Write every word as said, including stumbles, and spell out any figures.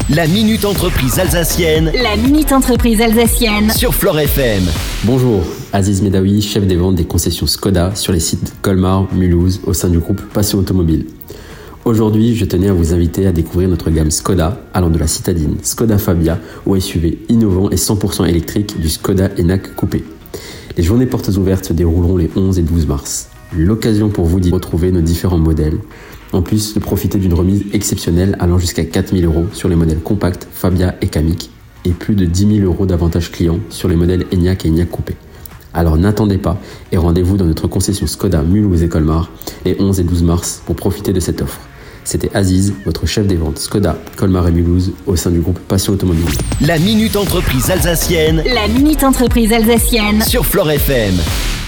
La Minute Entreprise Alsacienne. La Minute Entreprise Alsacienne. Sur Flore F M. Bonjour, Aziz Medaoui, chef des ventes des concessions Skoda sur les sites Colmar, Mulhouse, au sein du groupe Passion Automobile. Aujourd'hui, je tenais à vous inviter à découvrir notre gamme Skoda, allant de la citadine Skoda Fabia au S U V innovant et cent pour cent électrique du Skoda Enyaq Coupé. Les journées portes ouvertes se dérouleront les onze et douze mars. L'occasion pour vous d'y retrouver nos différents modèles, en plus de profiter d'une remise exceptionnelle allant jusqu'à quatre mille euros sur les modèles compacts Fabia et Kamiq et plus de dix mille euros d'avantages clients sur les modèles Enyaq et Enyaq Coupé. Alors n'attendez pas et rendez-vous dans notre concession Skoda Mulhouse et Colmar les onze et douze mars pour profiter de cette offre. C'était Aziz, votre chef des ventes Skoda, Colmar et Mulhouse au sein du groupe Passion Automobile. La Minute Entreprise Alsacienne. La Minute Entreprise Alsacienne. Sur Flore F M.